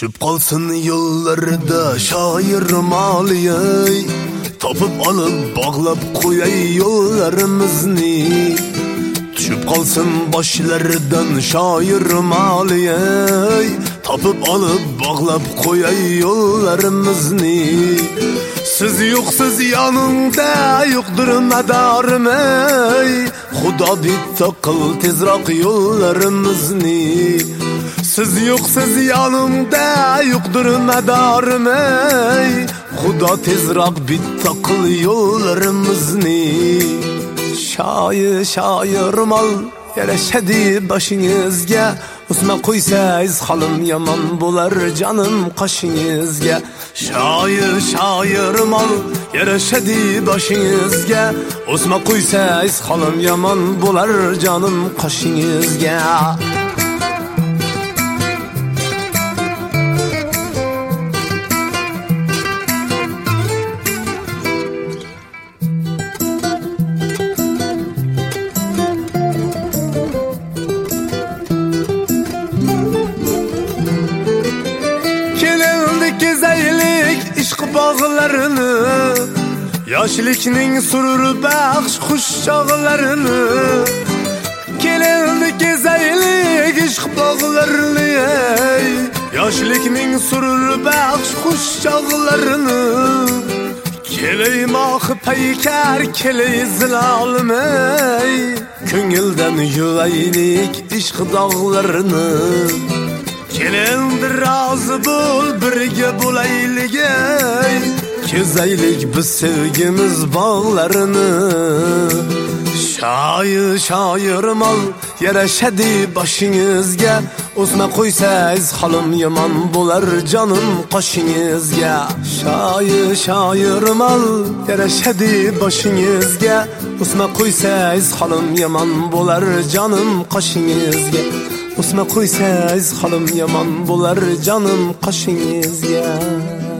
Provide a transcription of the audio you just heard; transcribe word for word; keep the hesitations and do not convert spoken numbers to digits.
Düşüp kalsın yollarda şair maliyey, topup alıp bağlap koyay yollarımızı. Düşüp kalsın başlardan şair maliyey, topup alıp bağlap koyay yollarımızı. Siz yoksuz yanımda yoktur medarım ey, Xuda bitta kıl tezrak yollarımızı. Siz yoksuz yanımda yoktur medarım ey, Xuda tezrak bitta kıl yollarımızı. Şair şair mal yarashadi başınızga, Usma qo'ysangiz halim yomon bo'lar canım qoshingizga. Shoir shoir mal yarashadi boshingizga, Usma qo'ysangiz halim yomon bo'lar canım qoshingizga. Bağlarını, yaşlikning surur baxsh xush chog'larini, kelindi gezaylik ishq bog'larini, yoshlikning surur baxsh xush chog'larini, kelay moh paykar kelay zilolimay, ko'ngildan yuvaylik ishq dog'larini. Kelindi razı bul birga bo'laylik, kezaylik biz sevgimiz bağlarını. Shoir shoir mal yarashadi boshingizga, Usma qo'ysangiz halim yomon bo'lar canım qoshingizga. Shoir shoir mal yarashadi boshingizga, Usma qo'ysangiz halim yomon bo'lar canım qoshingizga. Usma qo'ysangiz halim yomon bo'lar canım qoshingizga.